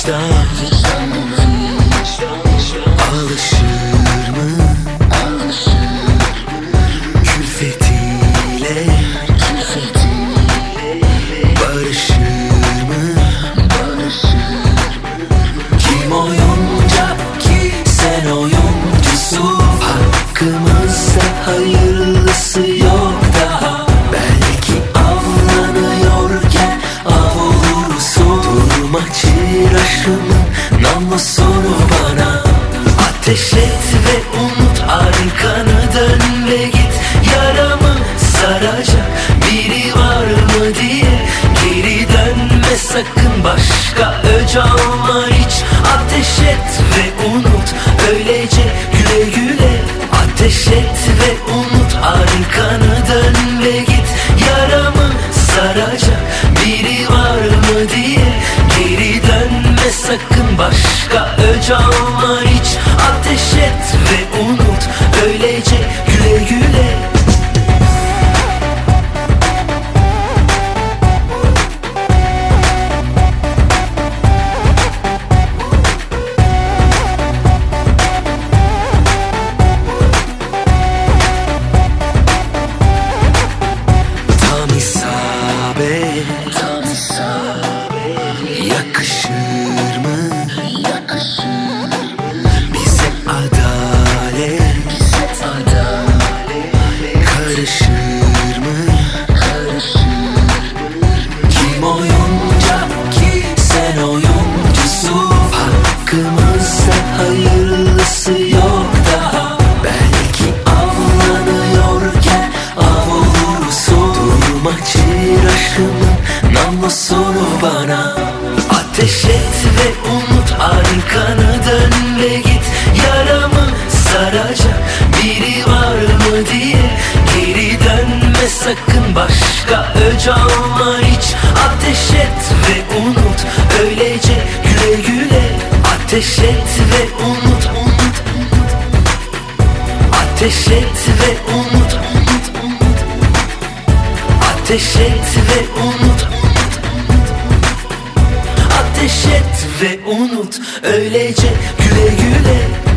alışır mı külfetiyle, barışır mı? Kim oyuncak ki sen oyuncusun, hakkımızda hayırlısı yok daha. Belki avlanıyorken av olursun, durma çiraşımın namlusunu bana. Ateş et ve unut, arkanı dön ve git. Yaramı saracak biri var mı diye geri dönme sakın, başka öc alma hiç. Ateş et ve unut, öylece güle güle. Ateş et ve unut, arkanı dön ve git. Yaramı saracak biri var mı diye geri dönme sakın, başka öc alma hiç. Ateş et ve unut, öylece güle güle. Tam isabet, yakışır mı? Bize adalet, karışır mı? Kim oyuncak ki sen oyuncusun, hakkımızda hayırlısı yok daha. Belki avlanıyorken av olursun, durma çiraşımın namlusunu bana. Ateş et ve unut, arkanı dön ve git. Yaramı saracak biri var mı diye geri dönme sakın, başka öc alma hiç. Ateş et ve unut, öylece güle güle. Ateş et ve unut, ateş et ve unut, ateş et ve unut, ateş et ve unut, öylece güle güle.